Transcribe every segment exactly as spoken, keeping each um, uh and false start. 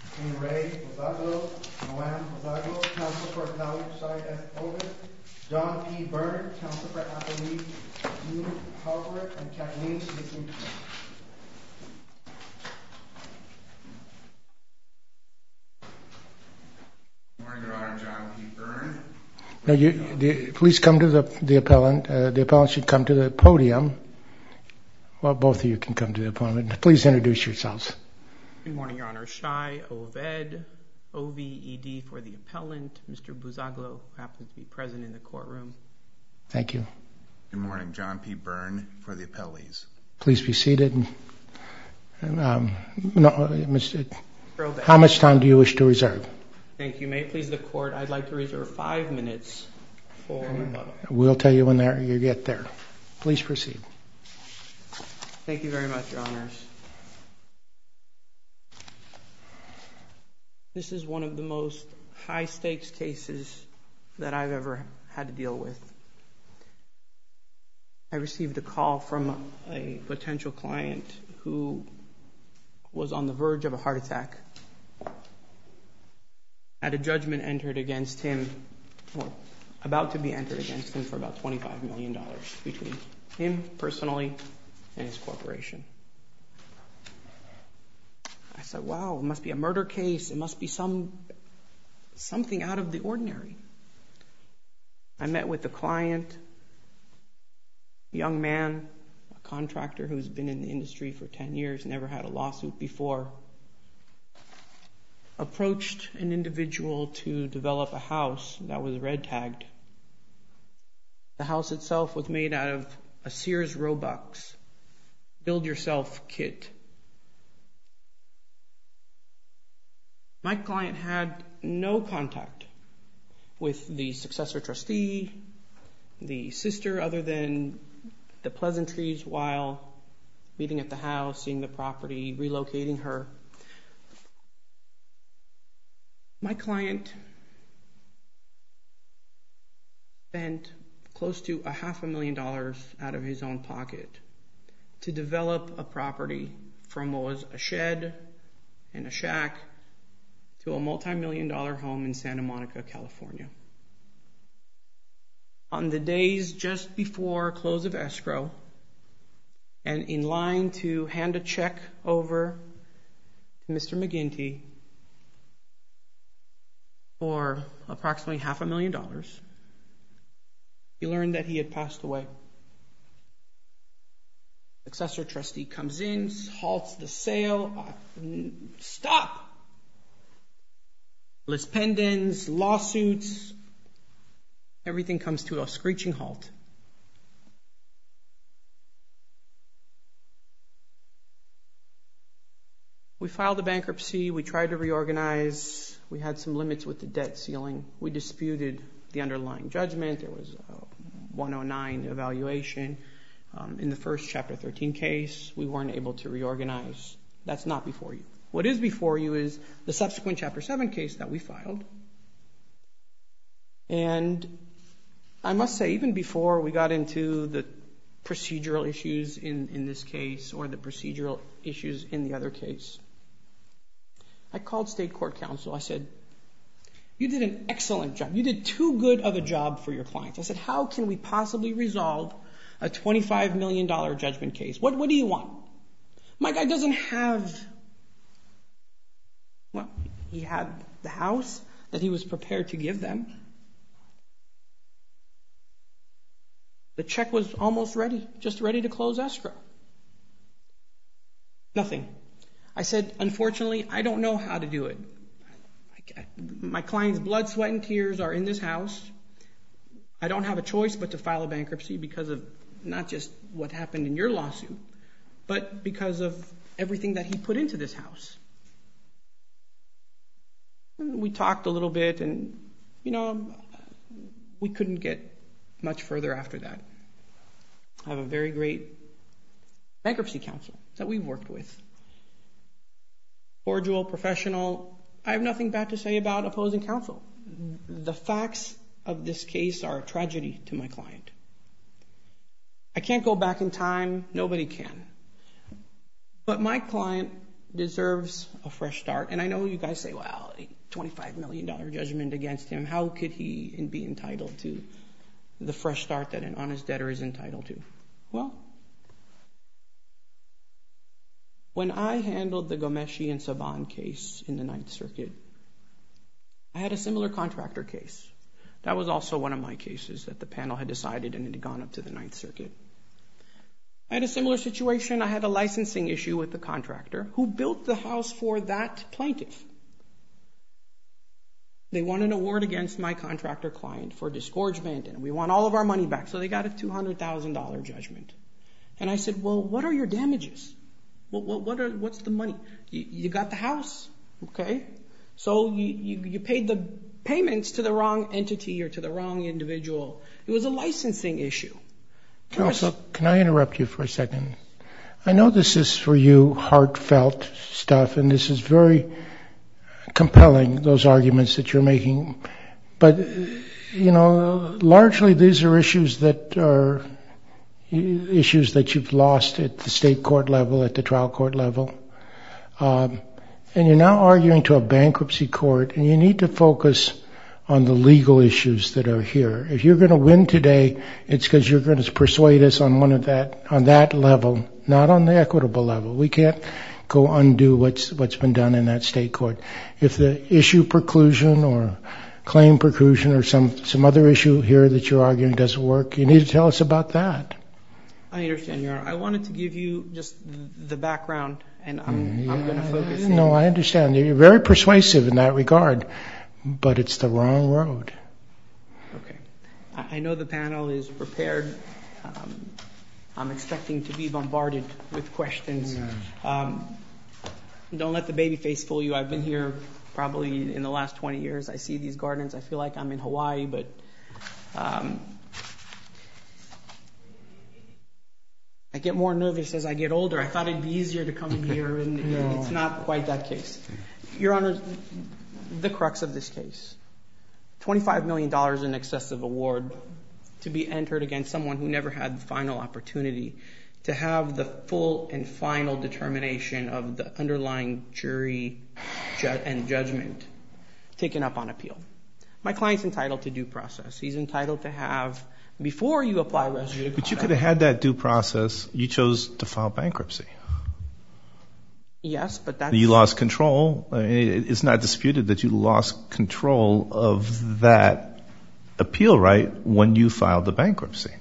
in Ray Buzaglo, Noam Buzaglo, counsel for Appellate Shai F. Ovid, John P. Byrne, counsel for Appellate Dean Harvard, and Kathleen Smith. Good morning, Your Honor. John P. Byrne. No, you, the, please come to the, the appellant. Uh, the appellant should come to the podium. Well, both of you can come to the podium. Please introduce yourselves. Good morning, Your Honor. Shai Oved, O V E D for the appellant. Mister Buzaglo, who happens to be present in the courtroom. Thank you. Good morning. John P. Byrne for the appellees. Please be seated. Um, no, Mister How much time do you wish to reserve? Thank you. May it please the court, I'd like to reserve five minutes for rebuttal. We'll tell you when there, you get there. Please proceed. Thank you very much, Your Honors. This is one of the most high-stakes cases that I've ever had to deal with. I received a call from a potential client who was on the verge of a heart attack. Had a judgment entered against him, or about to be entered against him, for about twenty-five million dollars between him personally and his corporation. I said, wow, it must be a murder case. It must be some something out of the ordinary. I met with the client, a young man, a contractor who's been in the industry for ten years, never had a lawsuit before. Approached an individual to develop a house that was red tagged. The house itself was made out of a Sears Roebuck build-yourself kit. My client had no contact with the successor trustee, the sister, other than the pleasantries while meeting at the house, seeing the property, relocating her. My client spent close to a half a million dollars out of his own pocket to develop a property from what was a shed and a shack to a multi-million dollar home in Santa Monica, California. On the days just before close of escrow, and in line to hand a check over to Mister McGinty for approximately half a million dollars, he learned that he had passed away. Successor trustee comes in, halts the sale. Stop! Lis pendens, lawsuits, everything comes to a screeching halt. We filed a bankruptcy. We tried to reorganize. We had some limits with the debt ceiling. We disputed the underlying judgment. There was a one oh nine evaluation. Um, in the first Chapter thirteen case, we weren't able to reorganize. That's not before you. What is before you is the subsequent Chapter seven case that we filed. And I must say, even before we got into the procedural issues in, in this case or the procedural issues in the other case, I called state court counsel. I said, you did an excellent job. You did too good of a job for your clients. I said, how can we possibly resolve a twenty-five million dollars judgment case? What, what do you want? My guy doesn't have, well, he had the house that he was prepared to give them. The check was almost ready, just ready to close escrow. Nothing. I said, unfortunately, I don't know how to do it. My client's blood, sweat, and tears are in this house. I don't have a choice but to file a bankruptcy because of not just what happened in your lawsuit, but because of everything that he put into this house. And we talked a little bit, and, you know, we couldn't get much further after that. I have a very great bankruptcy counsel that we've worked with. Cordial, professional. I have nothing bad to say about opposing counsel. The facts of this case are a tragedy to my client. I can't go back in time. Nobody can. But my client deserves a fresh start. And I know you guys say, well, twenty-five million dollars judgment against him. How could he be entitled to the fresh start that an honest debtor is entitled to? Well, when I handled the Ghomeshi and Saban case in the Ninth Circuit, I had a similar contractor case. That was also one of my cases that the panel had decided and it had gone up to the Ninth Circuit. I had a similar situation. I had a licensing issue with the contractor who built the house for that plaintiff. They won an award against my contractor client for disgorgement, and we want all of our money back. So they got a two hundred thousand dollars judgment. And I said, well, what are your damages? What, what, what are, what's the money? You, you got the house, okay? So you, you, you paid the payments to the wrong entity or to the wrong individual. It was a licensing issue. Counsel, can I interrupt you for a second? I know this is for you heartfelt stuff, and this is very compelling, those arguments that you're making. But, you know, largely these are issues that are issues that you've lost at the state court level, at the trial court level. Um, and you're now arguing to a bankruptcy court, and you need to focus on the legal issues that are here. If you're going to win today, it's because you're going to persuade us on one of that, on that level, not on the equitable level. We can't go undo what's what's been done in that state court. If the issue preclusion or claim preclusion or some some other issue here that you're arguing doesn't work, you need to tell us about that. I understand, Your Honor. I wanted to give you just the background, and I'm, yeah, I'm going to focus. No, in. I understand. You're very persuasive in that regard, but it's the wrong road. Okay. I know the panel is prepared. Um, I'm expecting to be bombarded with questions. Yeah. Um, don't let the baby face fool you. I've been here probably in the last twenty years. I see these gardens. I feel like I'm in Hawaii, but um, I get more nervous as I get older. I thought it'd be easier to come in here, and no. It's not quite that case. Your Honor, the crux of this case, twenty-five million dollars in excessive award to be entered against someone who never had the final opportunity to have the full and final determination of the underlying jury ju- and judgment taken up on appeal. My client's entitled to due process. He's entitled to have, before you apply res judicata. But you could have had that due process. You chose to file bankruptcy. Yes, but that's... You lost control. I mean, it's not disputed that you lost control of that appeal right when you filed the bankruptcy.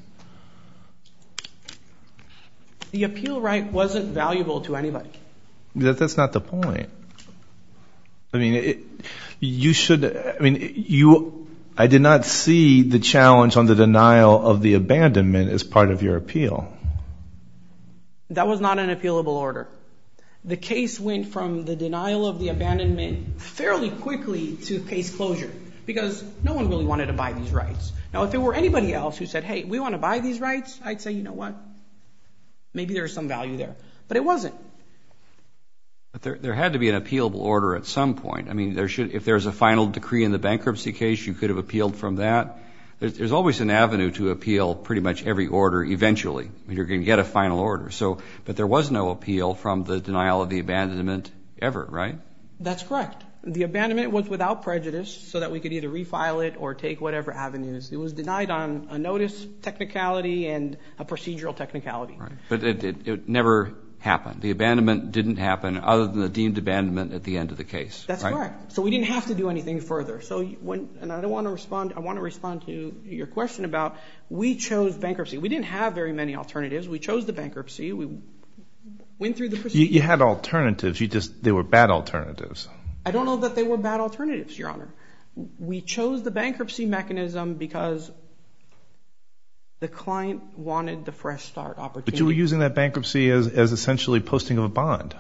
The appeal right wasn't valuable to anybody. That, that's not the point. I mean, it, you should... I mean, you... I did not see the challenge on the denial of the abandonment as part of your appeal. That was not an appealable order. The case went from the denial of the abandonment fairly quickly to case closure because no one really wanted to buy these rights. Now, if it were anybody else who said, hey, we want to buy these rights, I'd say, you know what? Maybe there's some value there. But it wasn't. But there, there had to be an appealable order at some point. I mean, there should, if there's a final decree in the bankruptcy case, you could have appealed from that. There's, there's always an avenue to appeal pretty much every order eventually. I mean, you're going to get a final order. So, but there was no appeal from the denial of the abandonment ever, right? That's correct. The abandonment was without prejudice so that we could either refile it or take whatever avenues. It was denied on a notice technicality and a procedural technicality. Right. But it, it, it never happened. The abandonment didn't happen other than the deemed abandonment at the end of the case. That's right? correct. So we didn't have to do anything further. So when, and I don't want to respond, I want to respond to your question about we chose bankruptcy. We didn't have very many alternatives. We chose the bankruptcy. We went through the procedure. You, you had alternatives. You just, they were bad alternatives. I don't know that they were bad alternatives, Your Honor. We chose the bankruptcy mechanism because the client wanted the fresh start opportunity. But you were using that bankruptcy as, as essentially posting of a bond.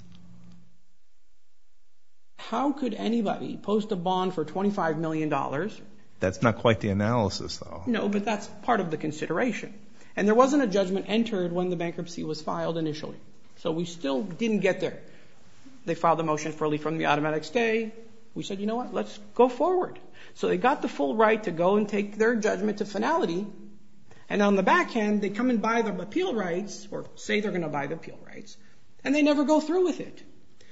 How could anybody post a bond for twenty-five million dollars? That's not quite the analysis, though. No, but that's part of the consideration. And there wasn't a judgment entered when the bankruptcy was filed initially. So we still didn't get there. They filed a motion for relief from the automatic stay. We said, you know what, let's go forward. So they got the full right to go and take their judgment to finality. And on the back end, they come and buy the appeal rights, or say they're going to buy the appeal rights, and they never go through with it.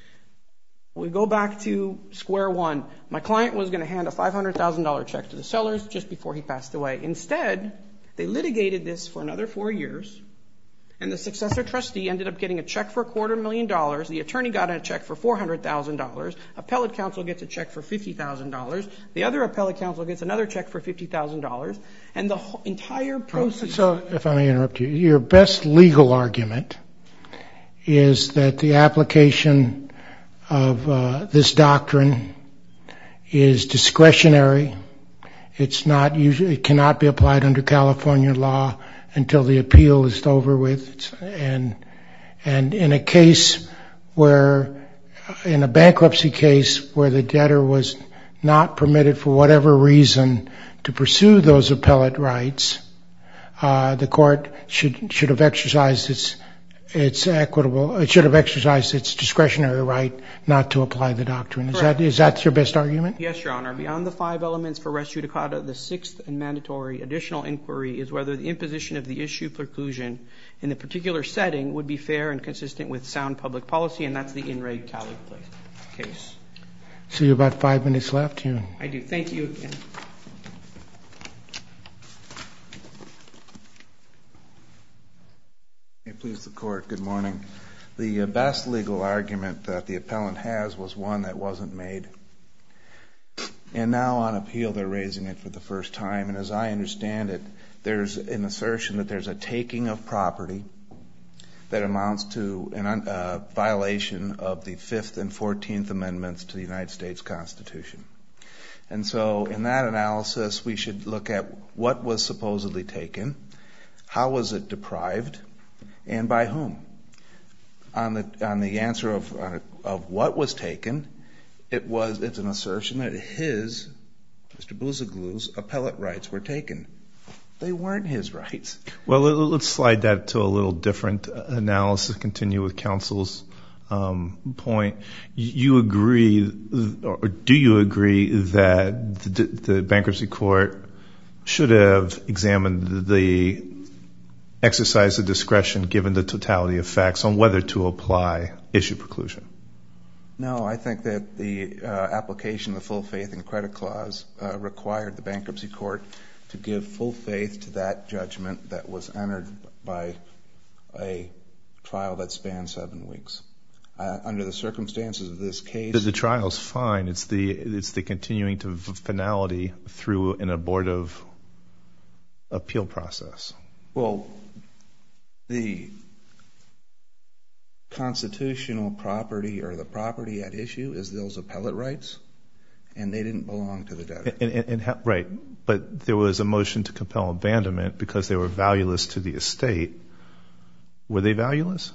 We go back to square one. My client was going to hand a five hundred thousand dollars check to the sellers just before he passed away. Instead, they litigated this for another four years, and the successor trustee ended up getting a check for a quarter million dollars. The attorney got a check for four hundred thousand dollars. Appellate counsel gets a check for fifty thousand dollars. The other appellate counsel gets another check for fifty thousand dollars. And the whole, entire proceeds... So, if I may interrupt you, your best legal argument is that the application of uh, this doctrine is discretionary. It's not usually, it cannot be applied under California law until the appeal is over with. It's, and and in a case where, in a bankruptcy case where the debtor was not permitted for whatever reason to pursue those appellate rights, uh, the court should should have exercised its its equitable. It should have exercised its discretionary right not to apply the doctrine. Is Correct. that is that your best argument? Yes, Your Honor. Beyond the five elements for res judicata, the sixth and mandatory additional inquiry is whether the imposition of the issue preclusion in the particular setting would be fair and consistent with sound public policy, and that's the In Re Cali case. So you have about five minutes left. You. I do. Thank you again. May it please the Court, good morning. The best legal argument that the appellant has was one that wasn't made. And now on appeal they're raising it for the first time. And as I understand it, there's an assertion that there's a taking of property that amounts to a uh, violation of the Fifth and Fourteenth Amendments to the United States Constitution. And so in that analysis we should look at what was supposedly taken, how was it deprived, and by whom. On the on the answer of uh, of what was taken, it was it's an assertion that his, Mister Bouzaglou's, appellate rights were taken. They weren't his rights. Well, let's slide that to a little different analysis. Continue with counsel's um, point. You agree, or do you agree that the, the bankruptcy court should have examined the exercise of discretion given the totality of facts on whether to apply issue preclusion? No, I think that the uh, application of the full faith and credit clause uh, required the bankruptcy court to give full faith to that judgment that was entered by a trial that spanned seven weeks. Uh, under the circumstances of this case... The, the trial's fine. It's the it's the continuing to finality through an abortive appeal process. Well, the constitutional property or the property at issue is those appellate rights, and they didn't belong to the debtor. And, and, and, right, but there was a motion to compel abandonment because they were valueless to the estate. Were they valueless?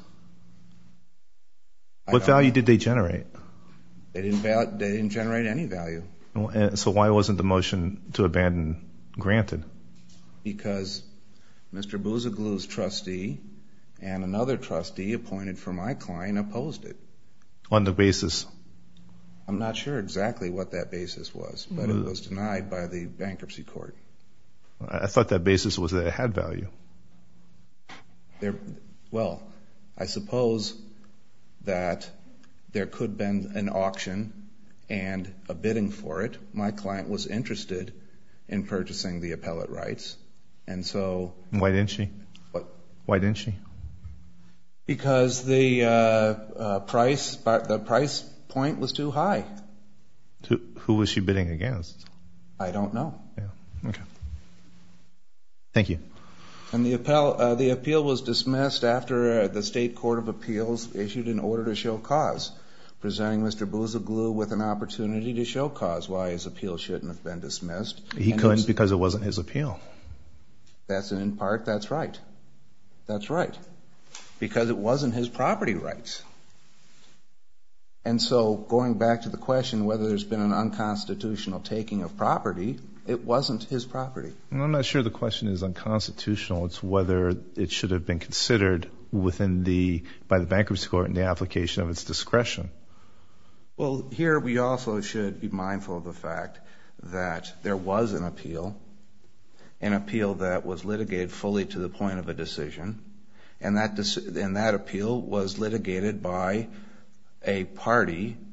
What value know. did they generate? They didn't. Val- they didn't generate any value. And so why wasn't the motion to abandon granted? Because Mister Bouzaglou's trustee and another trustee appointed for my client opposed it. On the basis? I'm not sure exactly what that basis was, but it was denied by the bankruptcy court. I thought that basis was that it had value. There, well, I suppose that there could have been an auction and a bidding for it. My client was interested in purchasing the appellate rights, and so... Why didn't she? What? Why didn't she? Because the uh, uh, price, the price point was too high. Who, who was she bidding against? I don't know. Yeah. Okay. Thank you. And the appeal, uh, the appeal was dismissed after uh, the State Court of Appeals issued an order to show cause, presenting Mister Bouzaglou with an opportunity to show cause why his appeal shouldn't have been dismissed. He and couldn't because it wasn't his appeal. That's in part, that's right. That's right. Because it wasn't his property rights. And so going back to the question whether there's been an unconstitutional taking of property, it wasn't his property. I'm not sure the question is unconstitutional. It's whether it should have been considered within the, by the bankruptcy court in the application of its discretion. Well, here we also should be mindful of the fact that there was an appeal, an appeal that was litigated fully to the point of a decision, and that, and that appeal was litigated by a party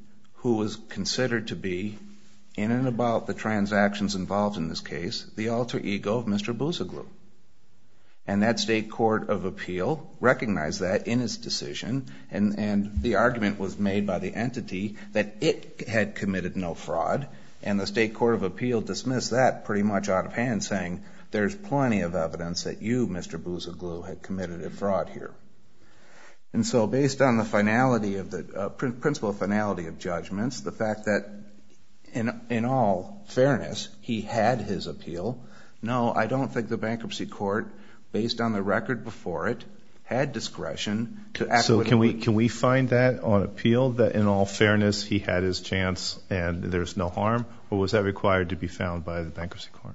who was considered to be, in and about the transactions involved in this case, the alter ego of Mister Boozaglu. And that state court of appeal recognized that in its decision, and, and the argument was made by the entity that it had committed no fraud, and the state court of appeal dismissed that pretty much out of hand, saying there's plenty of evidence that you, Mister Boozaglu, had committed a fraud here. And so based on the finality of the uh, principle of finality of judgments, the fact that in, in all fairness, he had his appeal, no, I don't think the bankruptcy court, based on the record before it, had discretion to act. So can we can we find that on appeal, that in all fairness he had his chance and there's no harm, or was that required to be found by the bankruptcy court?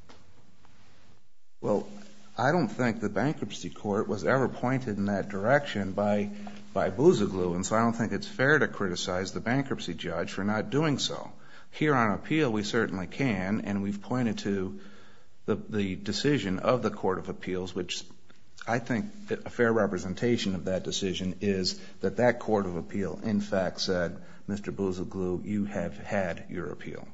Well, I don't think the bankruptcy court was ever pointed in that direction by by Boozaglu, and so I don't think it's fair to criticize the bankruptcy judge for not doing so. Here on appeal, we certainly can, and we've pointed to the, the decision of the Court of Appeals, which I think a fair representation of that decision is that that Court of Appeal, in fact, said, Mister Boozaglu, you have had your appeal.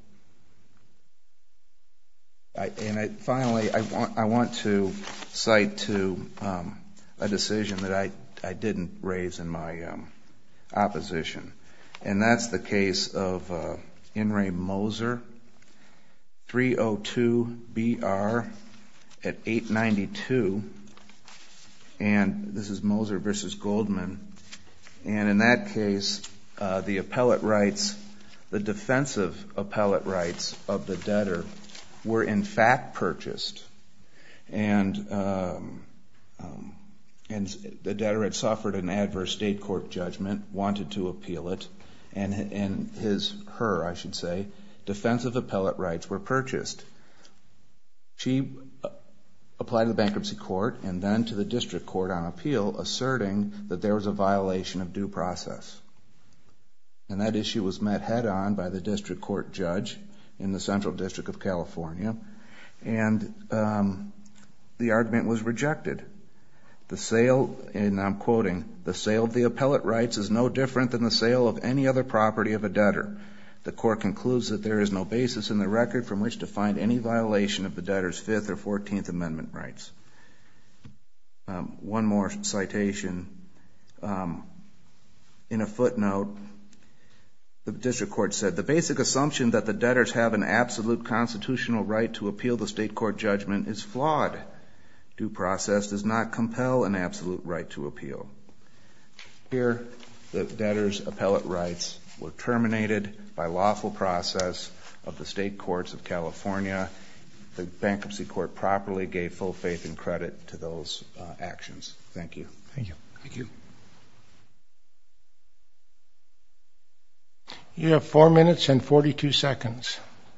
I, and I, finally, I want, I want to cite to um, a decision that I, I didn't raise in my um, opposition, and that's the case of uh, In re Moser, three oh two B R at eight ninety-two, and this is Moser versus Goldman, and in that case, uh, the appellate rights, the defensive appellate rights of the debtor were in fact purchased, and um, um, and the debtor had suffered an adverse state court judgment, wanted to appeal it, and and his, her, I should say, defensive appellate rights were purchased. She applied to the bankruptcy court and then to the district court on appeal, asserting that there was a violation of due process, and that issue was met head on by the district court judge in the Central District of California, and um, the argument was rejected. The sale, and I'm quoting, the sale of the appellate rights is no different than the sale of any other property of a debtor. The court concludes that there is no basis in the record from which to find any violation of the debtor's Fifth or Fourteenth Amendment rights. Um, one more citation. Um, in a footnote, the district court said, the basic assumption that the debtors have an absolute constitutional right to appeal the state court judgment is flawed. Due process does not compel an absolute right to appeal. Here, the debtors' appellate rights were terminated by lawful process of the state courts of California. The bankruptcy court properly gave full faith and credit to those uh, actions. Thank you. Thank you. Thank you. You have four minutes and forty-two seconds.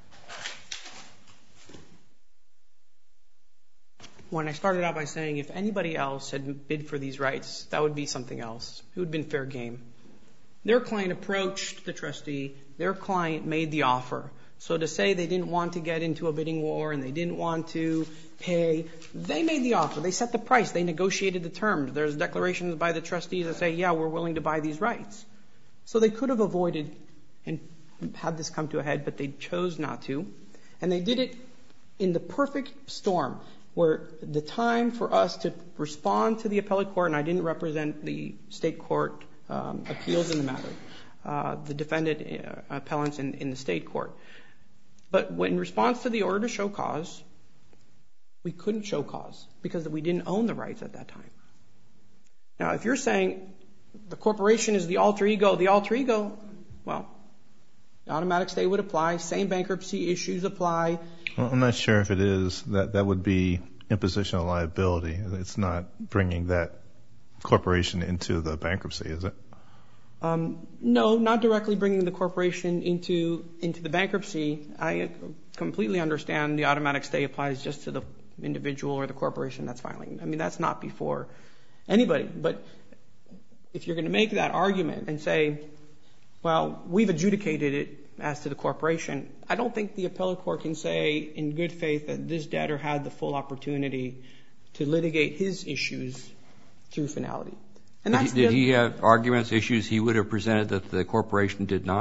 When I started out by saying if anybody else had bid for these rights, that would be something else. It would have been fair game. Their client approached the trustee. Their client made the offer. So to say they didn't want to get into a bidding war and they didn't want to pay, they made the offer. They set the price. They negotiated the terms. There's declarations by the trustees that say, yeah, we're willing to buy these rights. So they could have avoided and had this come to a head, but they chose not to. And they did it in the perfect storm, where the time for us to respond to the appellate court, and I didn't represent the state court um, appeals in the matter, uh, the defendant uh, appellants in, in the state court. But when in response to the order to show cause, we couldn't show cause because we didn't own the rights at that time. Now, if you're saying the corporation is the alter ego, the alter ego, well, the automatic stay would apply, same bankruptcy issues apply. Well, I'm not sure if it is. That that would be imposition of liability. It's not bringing that corporation into the bankruptcy, is it? Um, no, not directly bringing the corporation into into the bankruptcy. I completely understand the automatic stay applies just to the individual or the corporation that's filing. I mean, that's not before anybody. But if you're going to make that argument and say, well, we've adjudicated it as to the corporation, I don't think the appellate court can say in good faith that this debtor had the full opportunity to litigate his issues through finality. And did that's he, did the, he have arguments, issues he would have presented that the corporation did not?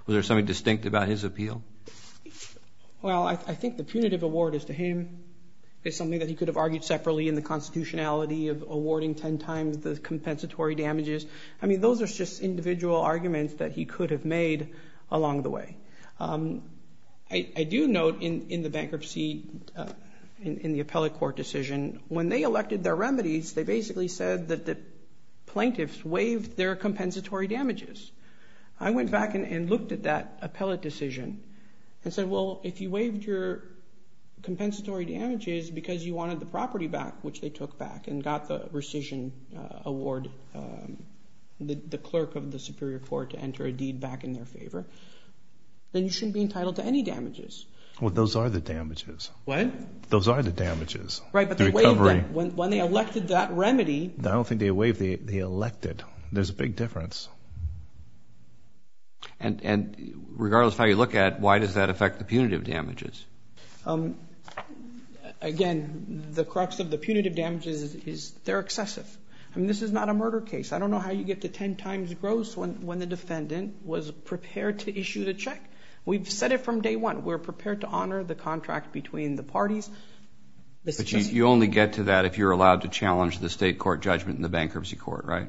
Was there something distinct about his appeal? Well, I, I think the punitive award is to him is something that he could have argued separately in the constitutionality of awarding ten times the compensatory damages. I mean, those are just individual arguments that he could have made along the way. Um, I, I do note in, in the bankruptcy, uh, in, in the appellate court decision, when they elected their remedies, they basically said that the plaintiffs waived their compensatory damages. I went back and, and looked at that appellate decision and said, well, if you waived your compensatory damages because you wanted the property back, which they took back and got the rescission uh, award, um, the, the clerk of the Superior Court to enter a deed back in their favor, then you shouldn't be entitled to any damages. Well, those are the damages. What? Those are the damages. Right, but the they recovery. waived them. When, when they elected that remedy. I don't think they waived, they, they elected. There's a big difference. And, and regardless of how you look at it, why does that affect the punitive damages? Um, again, the crux of the punitive damages is, is they're excessive. I mean, this is not a murder case. I don't know how you get to ten times gross when, when the defendant was prepared to issue the check. We've said it from day one. We're prepared to honor the contract between the parties. This but you, you only get to that if you're allowed to challenge the state court judgment in the bankruptcy court, right?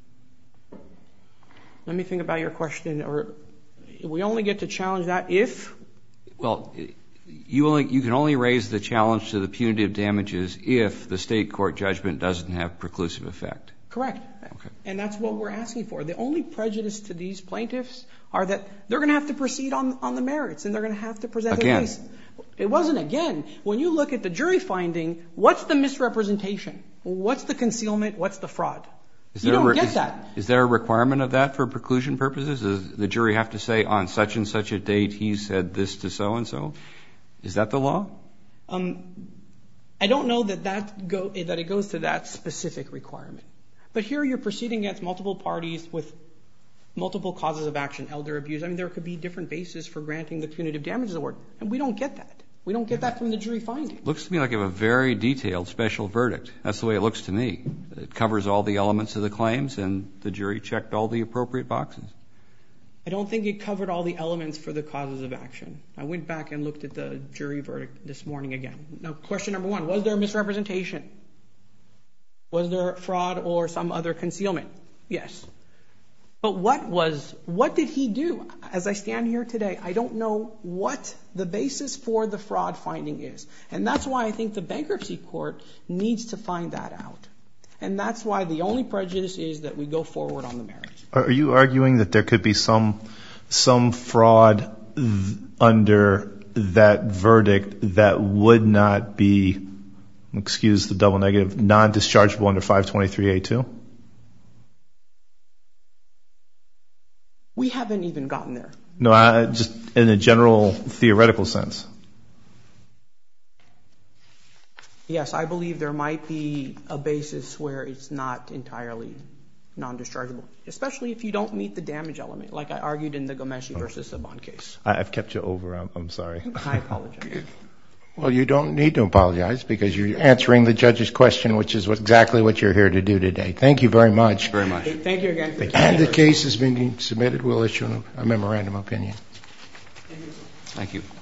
Let me think about your question. Or we only get to challenge that if? Well, you only you can only raise the challenge to the punitive damages if the state court judgment doesn't have preclusive effect. Correct. Okay. And that's what we're asking for. The only prejudice to these plaintiffs are that they're going to have to proceed on, on the merits and they're going to have to present their Again. case. It wasn't again. When you look at the jury finding, what's the misrepresentation? What's the concealment? What's the fraud? Is you there don't a, get is, that. Is there a requirement of that for preclusion purposes? Does the jury have to say on such and such a date he said this to so-and-so? Is that the law? Um, I don't know that that, go, that it goes to that specific requirement. But here you're proceeding against multiple parties with multiple causes of action, elder abuse. I mean, there could be different bases for granting the punitive damages award. And we don't get that. We don't get that from the jury finding. Looks to me like you have a very detailed special verdict. That's the way it looks to me. It covers all the elements of the claims and the jury checked all the appropriate boxes. I don't think it covered all the elements for the causes of action. I went back and looked at the jury verdict this morning again. Now, question number one, was there misrepresentation? Was there fraud or some other concealment? Yes. But what was, what did he do? As I stand here today, I don't know what the basis for the fraud finding is. And that's why I think the bankruptcy court needs to find that out. And that's why the only prejudice is that we go forward on the merits. Are you arguing that there could be some some fraud th- under that verdict that would not be, excuse the double negative, non-dischargeable under five twenty-three A two? We haven't even gotten there. No, I, just in a general theoretical sense. Yes, I believe there might be a basis where it's not entirely non-dischargeable, especially if you don't meet the damage element, like I argued in the Gomeshi versus Saban case. I, I've kept you over. I'm, I'm sorry. I apologize. Well, you don't need to apologize because you're answering the judge's question, which is what, exactly what you're here to do today. Thank you very much. Very much. Thank you again. Thank you. And the case has been submitted. We'll issue a memorandum of opinion. Thank you.